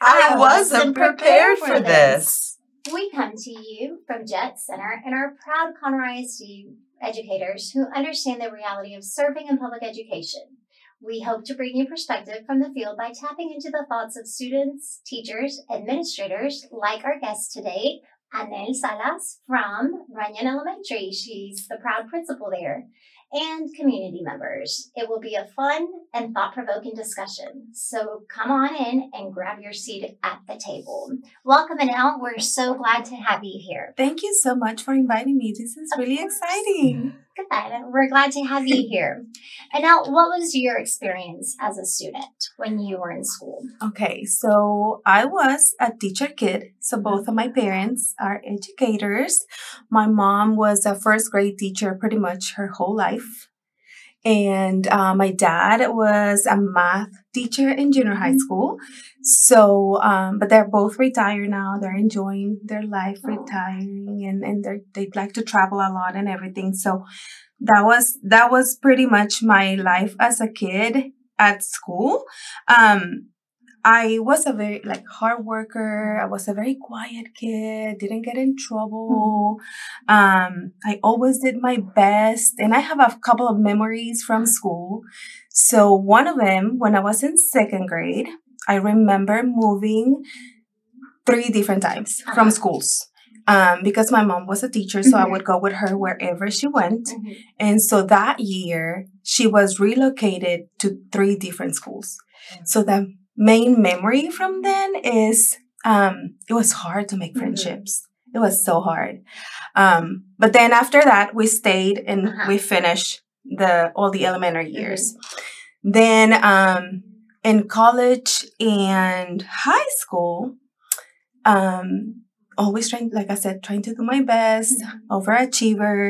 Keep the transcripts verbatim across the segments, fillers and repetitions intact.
I, I wasn't prepared for this. We come to you from Jet Center and are proud Conroe I S D educators who understand the reality of serving in public education. We hope to bring you perspective from the field by tapping into the thoughts of students, teachers, administrators, like our guest today, Anel Salas from Runyon Elementary. She's the proud principal there. And community members. It will be a fun and thought-provoking discussion. So come on in and grab your seat at the table. Welcome, Anel. We're so glad to have you here. Thank you so much for inviting me. This is Of really course. exciting. Good. We're glad to have you here. Anel, what was your experience as a student when you were in school? Okay, so I was a teacher kid. So both of my parents are educators. My mom was a first grade teacher pretty much her whole life. And uh, my dad was a math teacher in junior high school. So, um, but they're both retired now. They're enjoying their life retiring and, and they they like to travel a lot and everything. So that was, that was pretty much my life as a kid at school. Um, I was a very like hard worker. I was a very quiet kid, didn't get in trouble. Um, I always did my best. And I have a couple of memories from school. So one of them, when I was in second grade, I remember moving three different times from schools. Um, because my mom was a teacher, so I would go with her wherever she went. Mm-hmm. And so that year, she was relocated to three different schools. So the main memory from then is um, it was hard to make friendships. Mm-hmm. It was so hard. Um, but then after that, we stayed and uh-huh. we finished the all the elementary years. Mm-hmm. Then um, in college and high school, um, always trying, like I said, trying to do my best, mm-hmm. overachiever,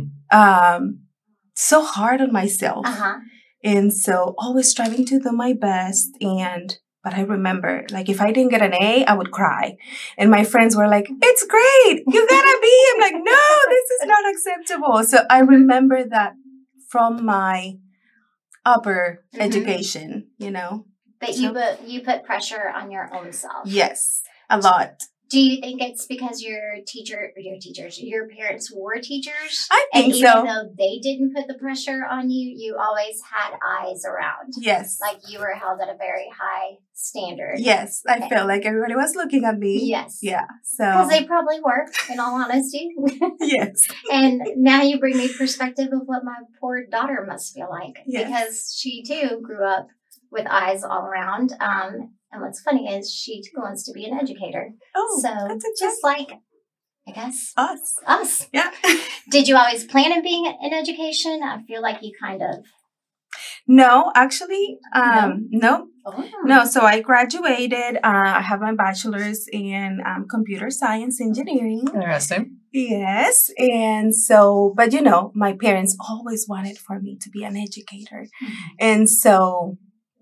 um, so hard on myself. Uh-huh. And so always striving to do my best. And, but I remember, like, if I didn't get an A, I would cry. And my friends were like, it's great. You got a B. I'm like, no, this is not acceptable. So I remember that from my upper mm-hmm. education, you know. But so, you put, you put pressure on your own self. Yes, a lot. Do you think it's because your teacher, your teachers, your parents were teachers? I think and even so. though they didn't put the pressure on you, you always had eyes around. Yes. Like you were held at a very high standard. Yes. I okay. felt like everybody was looking at me. Yes. Yeah. So. Because they probably were, in all honesty. Yes. And now you bring me perspective of what my poor daughter must feel like. Yes. Because she too grew up with eyes all around. Um, And what's funny is she too wants to be an educator. Oh, so that's just like, I guess, us. Us. Yeah. Did you always plan on being in education? I feel like you kind of. No, actually, um, no. No. Oh. no. So I graduated. Uh, I have my bachelor's in um, computer science engineering. Interesting. Yes. And so, but you know, my parents always wanted for me to be an educator. Mm-hmm. And so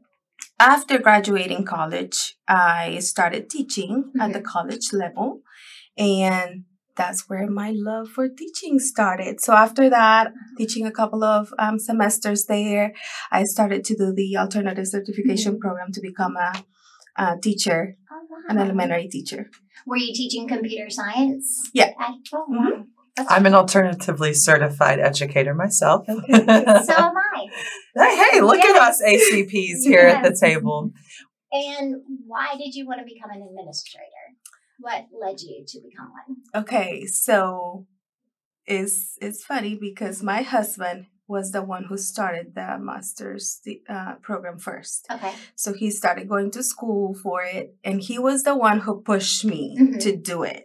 after graduating college, I started teaching mm-hmm. at the college level, and that's where my love for teaching started. So after that, teaching a couple of um, semesters there, I started to do the alternative certification mm-hmm. program to become a, a teacher, oh, wow. an elementary teacher. Were you teaching computer science? Yeah. At, oh, wow. Mm-hmm. I'm an alternatively certified educator myself. Okay. So am I. Hey, hey, look yes. at us A C Ps here yes. at the table. And why did you want to become an administrator? What led you to become one? Okay, so it's, it's funny because my husband was the one who started the master's uh, program first. Okay. So he started going to school for it, and he was the one who pushed me mm-hmm. to do it.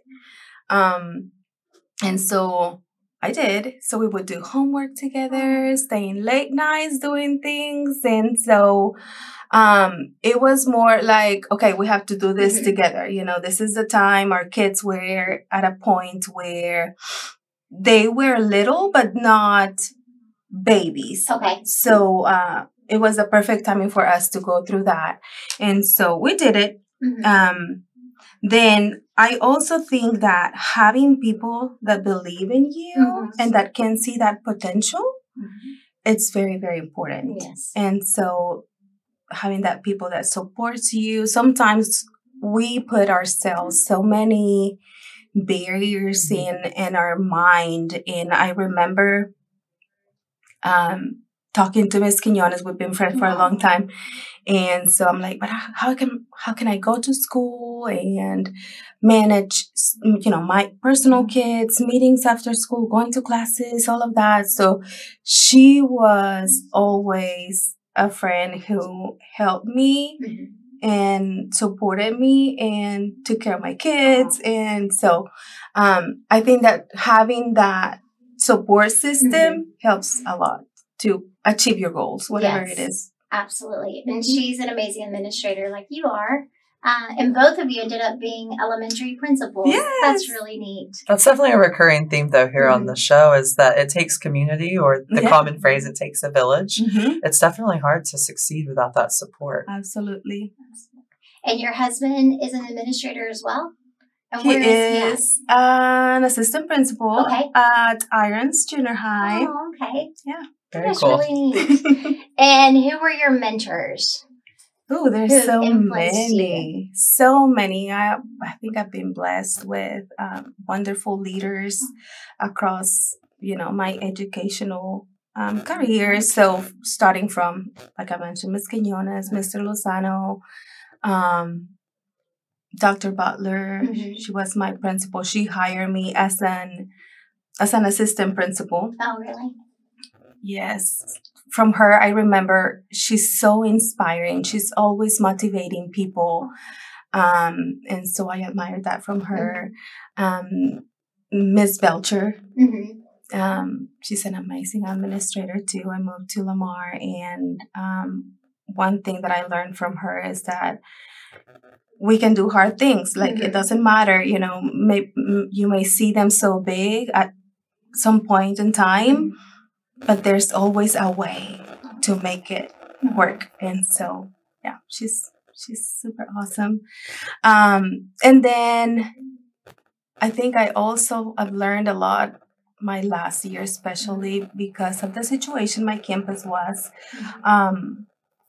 Um. And so I did. So we would do homework together, staying late nights doing things. And so um, it was more like, okay, we have to do this mm-hmm. together. You know, this is the time our kids were at a point where they were little, but not babies. Okay. So uh, it was a perfect timing for us to go through that. And so we did it. Mm-hmm. Um, then I also think that having people that believe in you mm-hmm. and that can see that potential, mm-hmm. it's very, very important. Yes. And so having that people that supports you, sometimes we put ourselves so many barriers in in our mind. And I remember um, talking to Miss Quinones. We've been friends for a long time, and so I'm like, but how can how can I go to school and manage, you know, my personal kids, meetings after school, going to classes, all of that. So she was always a friend who helped me and supported me and took care of my kids. And so um, I think that having that support system mm-hmm. helps a lot to achieve your goals, whatever yes, it is. Absolutely. And she's an amazing administrator like you are. Uh, and both of you ended up being elementary principals. Yes. That's really neat. That's definitely a recurring theme, though, here mm-hmm. on the show is that it takes community, or the yeah. common phrase, it takes a village. Mm-hmm. It's definitely hard to succeed without that support. Absolutely. And your husband is an administrator as well? And he where is, is he an assistant principal okay. at Irons Junior High. Oh, okay. Yeah. Very That's cool. really neat. And who were your mentors? Oh, there's so many, you? so many. I I think I've been blessed with um, wonderful leaders across, you know, my educational um, career. So starting from, like I mentioned, Miz Quinones, Mister Lozano, um, Doctor Butler. Mm-hmm. She was my principal. She hired me as an as an assistant principal. Oh, really? Yes. From her, I remember she's so inspiring. She's always motivating people. Um, and so I admired that from her. Um, Miss Belcher. Mm-hmm. Um, she's an amazing administrator too. I moved to Lamar, and um, one thing that I learned from her is that we can do hard things. Like mm-hmm. it doesn't matter, you know, may, you may see them so big at some point in time, but there's always a way to make it work. And so, yeah, she's she's super awesome. Um, and then I think I also have learned a lot my last year, especially because of the situation my campus was. Um,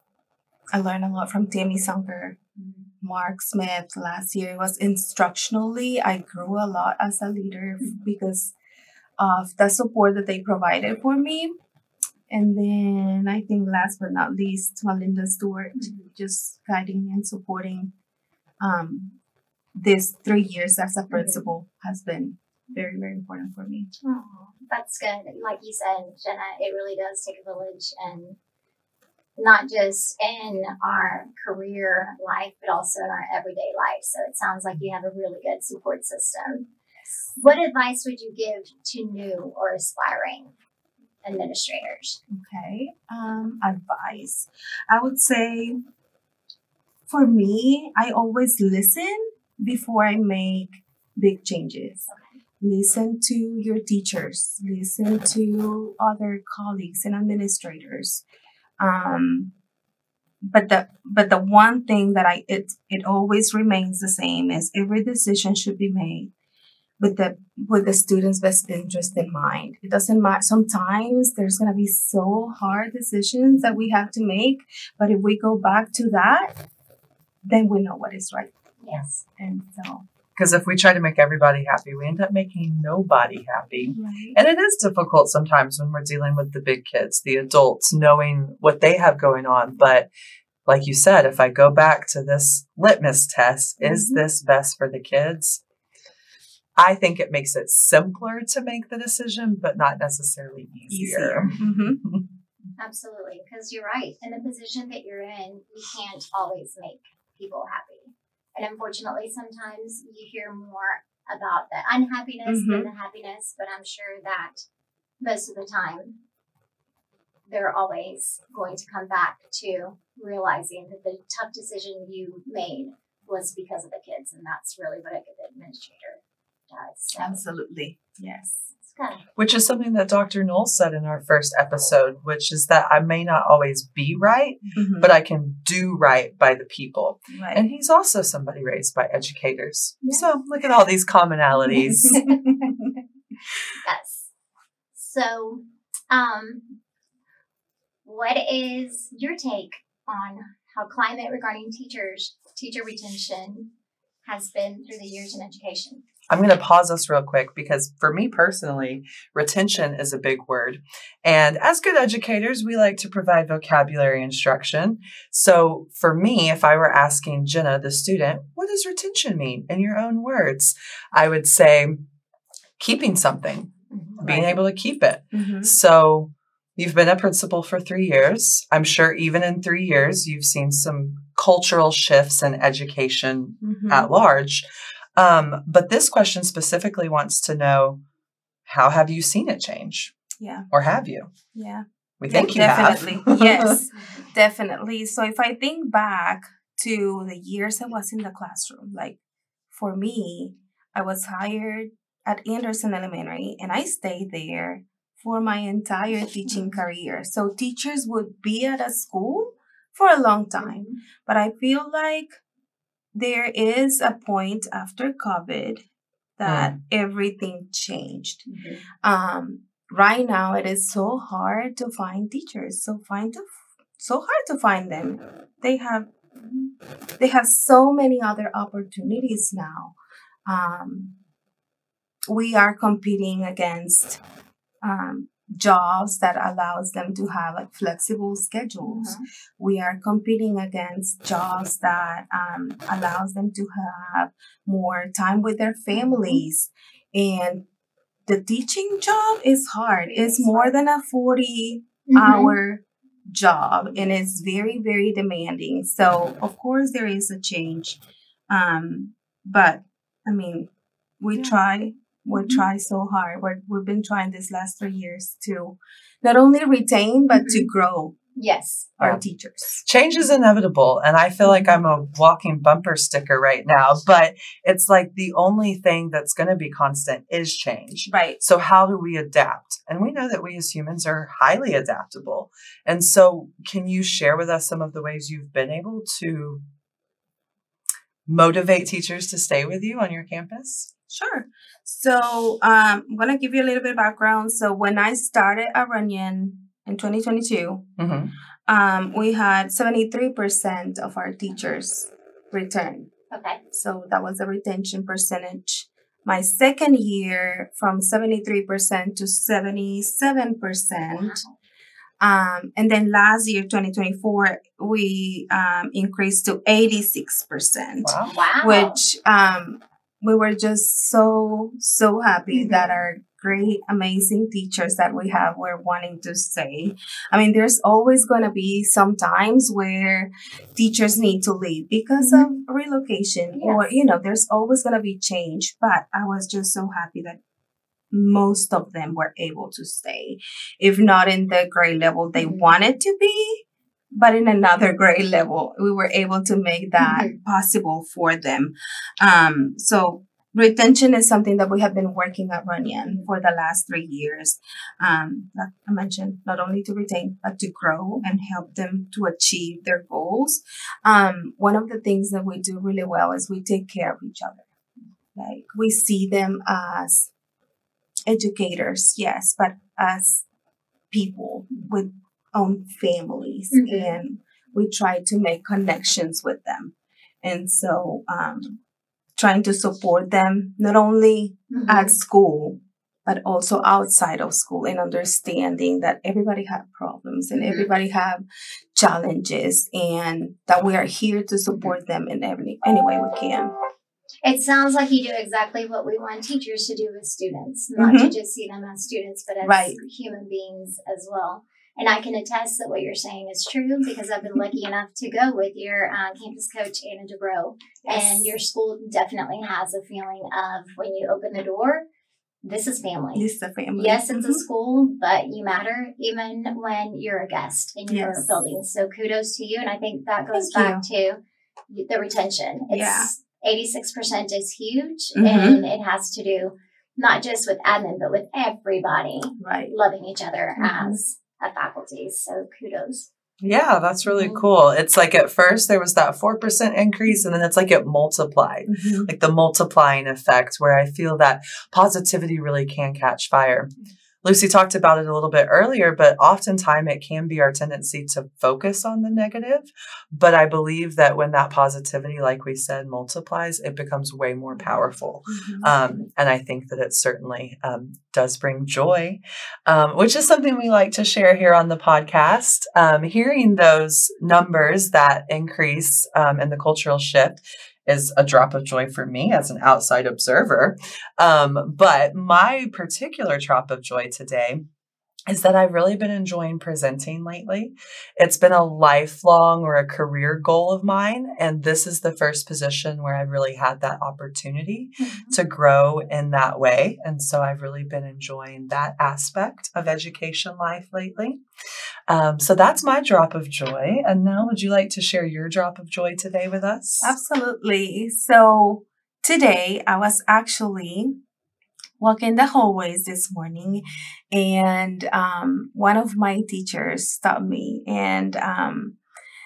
I learned a lot from Tammy Sunker, Mark Smith. Last year was instructionally, I grew a lot as a leader because of the support that they provided for me. And then I think last but not least, Melinda Stewart, just guiding and supporting um, this three years as a principal has been very, very important for me. Oh, that's good. Like you said, Jenna, it really does take a village, and not just in our career life, but also in our everyday life. So it sounds like you have a really good support system. What advice would you give to new or aspiring administrators? Okay. Um, advice. I would say for me, I always listen before I make big changes. Okay. Listen to your teachers. Listen to other colleagues and administrators. Um, but the but the one thing that I it it always remains the same is every decision should be made with the with the student's best interest in mind. It doesn't matter. Sometimes there's gonna be so hard decisions that we have to make, but if we go back to that, then we know what is right. Yes. And so. Because if we try to make everybody happy, we end up making nobody happy. Right. And it is difficult sometimes when we're dealing with the big kids, the adults, knowing what they have going on. But like you said, if I go back to this litmus test, mm-hmm. is this best for the kids? I think it makes it simpler to make the decision, but not necessarily easier. easier. Mm-hmm. Absolutely. Because you're right. In the position that you're in, you can't always make people happy. And unfortunately, sometimes you hear more about the unhappiness mm-hmm. than the happiness, but I'm sure that most of the time, they're always going to come back to realizing that the tough decision you made was because of the kids, and that's really what a good administrator does. So. Absolutely. Yes. Good. Which is something that Doctor Knowles said in our first episode, which is that I may not always be right, mm-hmm. but I can do right by the people. Right. And he's also somebody raised by educators. Yes. So look at all these commonalities. Yes. So, um, what is your take on how climate regarding teachers, teacher retention, has been through the years in education? I'm going to pause us real quick because for me personally, retention is a big word. And as good educators, we like to provide vocabulary instruction. So for me, if I were asking Jenna, the student, what does retention mean in your own words? I would say keeping something, mm-hmm. being able to keep it. Mm-hmm. So you've been a principal for three years. I'm sure even in three years, you've seen some cultural shifts in education mm-hmm. at large. Um, but this question specifically wants to know, how have you seen it change? Yeah. Or have you? Yeah. We think yeah, you definitely. have. Yes, definitely. So if I think back to the years I was in the classroom, like for me, I was hired at Anderson Elementary and I stayed there for my entire teaching career. So teachers would be at a school for a long time, but I feel like there is a point after COVID that mm. everything changed. Mm-hmm. Um, right now, it is so hard to find teachers. So find to, so hard to find them. They have they have so many other opportunities now. Um, we are competing against um, jobs that allows them to have like flexible schedules. Mm-hmm. We are competing against jobs that um, allows them to have more time with their families. And the teaching job is hard. It's more than a forty mm-hmm. hour job and it's very, very demanding. So of course there is a change. Um, but I mean, we yeah. try We mm-hmm. try so hard. We're, we've been trying this last three years to not only retain, but mm-hmm. to grow yes, our yeah. teachers. Change is inevitable. And I feel like I'm a walking bumper sticker right now, but it's like the only thing that's going to be constant is change. Right. So how do we adapt? And we know that we as humans are highly adaptable. And so can you share with us some of the ways you've been able to motivate teachers to stay with you on your campus? Sure. So um, I'm going to give you a little bit of background. So when I started at Runyon in twenty twenty-two, mm-hmm. um, we had seventy-three percent of our teachers return. Okay. So that was a retention percentage. My second year, from seventy-three percent to seventy-seven percent. Wow. Um, and then last year, twenty twenty-four, we um, increased to eighty-six percent. Wow. Wow. Which um, we were just so, so happy mm-hmm. that our great, amazing teachers that we have were wanting to stay. I mean, there's always going to be some times where teachers need to leave because mm-hmm. of relocation yes. or, you know, there's always going to be change. But I was just so happy that most of them were able to stay, if not in the grade level they mm-hmm. wanted to be, but in another grade level, we were able to make that mm-hmm. possible for them. Um, so retention is something that we have been working at Runyon for the last three years. Um, like I mentioned, not only to retain, but to grow and help them to achieve their goals. Um, one of the things that we do really well is we take care of each other. Like we see them as educators, yes, but as people with own families, mm-hmm. and we try to make connections with them. And so um, trying to support them, not only mm-hmm. at school, but also outside of school, and understanding that everybody have problems and mm-hmm. everybody have challenges, and that we are here to support them in every any way we can. It sounds like you do exactly what we want teachers to do with students, not mm-hmm. to just see them as students, but as right. human beings as well. And I can attest that what you're saying is true because I've been lucky enough to go with your uh, campus coach, Anna Dubrow. Yes. And your school definitely has a feeling of when you open the door, this is family. This is a family. Yes, it's mm-hmm. a school, but you matter even when you're a guest in your yes. building. So kudos to you. And I think that goes Thank back you. to the retention. It's yeah. eighty-six percent is huge, mm-hmm. and it has to do not just with admin, but with everybody right. loving each other mm-hmm. as a faculty. So kudos. Yeah, that's really mm-hmm. cool. It's like at first there was that four percent increase, and then it's like it multiplied, mm-hmm. like the multiplying effect, where I feel that positivity really can catch fire. Lucy talked about it a little bit earlier, but oftentimes it can be our tendency to focus on the negative. But I believe that when that positivity, like we said, multiplies, it becomes way more powerful. Mm-hmm. Um, and I think that it certainly um, does bring joy, um, which is something we like to share here on the podcast. Um, hearing those numbers that increase um, in the cultural shift is a drop of joy for me as an outside observer. Um, but my particular drop of joy today is that I've really been enjoying presenting lately. It's been a lifelong or a career goal of mine. And this is the first position where I've really had that opportunity mm-hmm. to grow in that way. And so I've really been enjoying that aspect of education life lately. Um, so that's my drop of joy. And now would you like to share your drop of joy today with us? Absolutely. So today I was actually walking the hallways this morning, and um, one of my teachers stopped me. And um,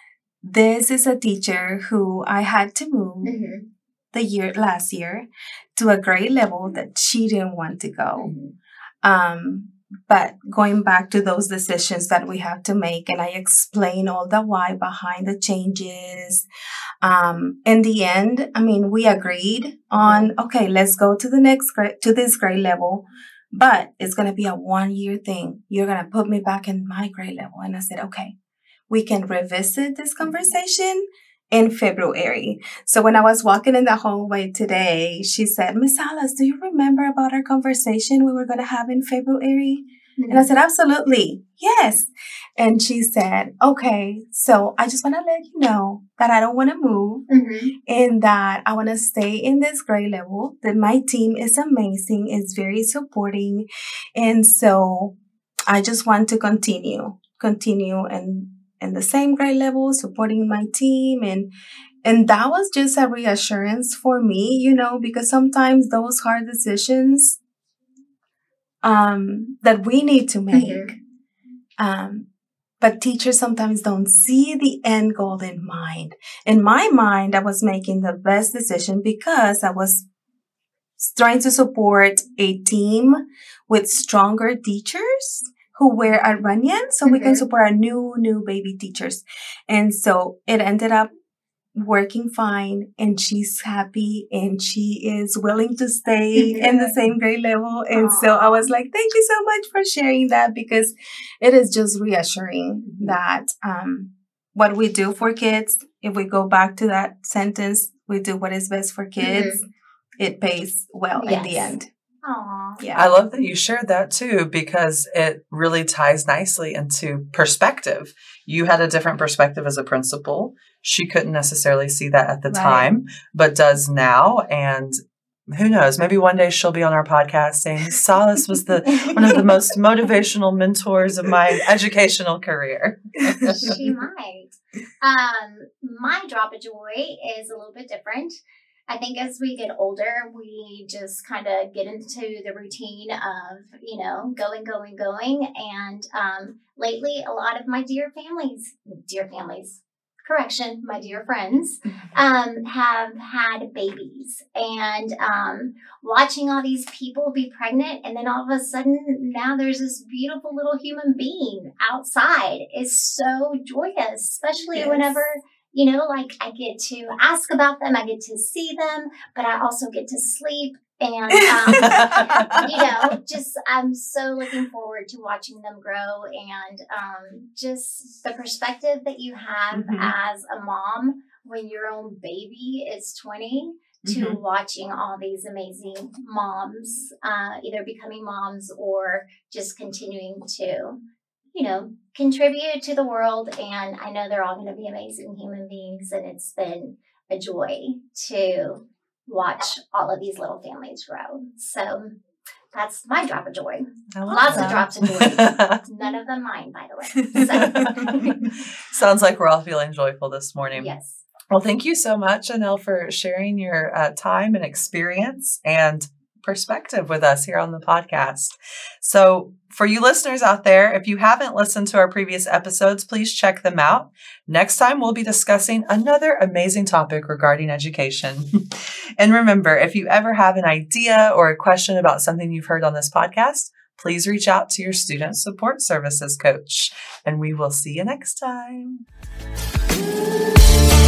this is a teacher who I had to move mm-hmm. the year last year to a grade level that she didn't want to go. Mm-hmm. Um, but going back to those decisions that we have to make, and I explain all the why behind the changes. Um, in the end, I mean, we agreed on, okay, let's go to the next grade, to this grade level, but it's going to be a one year thing. You're going to put me back in my grade level. And I said, okay, we can revisit this conversation in February. So when I was walking in the hallway today, she said, Miss Salas, do you remember about our conversation we were going to have in February? Mm-hmm. And I said, absolutely. Yes. And she said, okay, so I just want to let you know that I don't want to move mm-hmm. and that I want to stay in this grade level, that my team is amazing, is very supporting. And so I just want to continue, continue and in the same grade level, supporting my team. And and that was just a reassurance for me, you know, because sometimes those hard decisions um, that we need to make, mm-hmm. um, but teachers sometimes don't see the end goal in mind. In my mind, I was making the best decision because I was trying to support a team with stronger teachers who were at Runyon, so mm-hmm. we can support our new, new baby teachers. And so it ended up working fine, and she's happy, and she is willing to stay in the same grade level. And Aww. So I was like, thank you so much for sharing that, because it is just reassuring mm-hmm. that um, what we do for kids, if we go back to that sentence, we do what is best for kids, mm-hmm. it pays well yes. in the end. Aww. Yeah. I love that you shared that too, because it really ties nicely into perspective. You had a different perspective as a principal. She couldn't necessarily see that at the right. time, but does now. And who knows, maybe one day she'll be on our podcast saying, Salas was the one of the most motivational mentors of my educational career. She might. Um, my drop of joy is a little bit different. I think as we get older, we just kind of get into the routine of, you know, going, going, going. And um, lately, a lot of my dear families, dear families, correction, my dear friends, um, have had babies. And um, watching all these people be pregnant, and then all of a sudden, now there's this beautiful little human being outside is so joyous, especially yes. whenever... You know, like I get to ask about them, I get to see them, but I also get to sleep. And, um, you know, just I'm so looking forward to watching them grow, and um, just the perspective that you have mm-hmm. as a mom when your own baby is twenty to mm-hmm. watching all these amazing moms, uh, either becoming moms or just continuing to, you know, contribute to the world. And I know they're all going to be amazing human beings. And it's been a joy to watch all of these little families grow. So that's my drop of joy. Lots that. of drops of joy. None of them mine, by the way. So. Sounds like we're all feeling joyful this morning. Yes. Well, thank you so much, Anel, for sharing your uh, time and experience and perspective with us here on the podcast. So for you listeners out there, if you haven't listened to our previous episodes, please check them out. Next time, we'll be discussing another amazing topic regarding education. And remember, if you ever have an idea or a question about something you've heard on this podcast, please reach out to your student support services coach, and we will see you next time.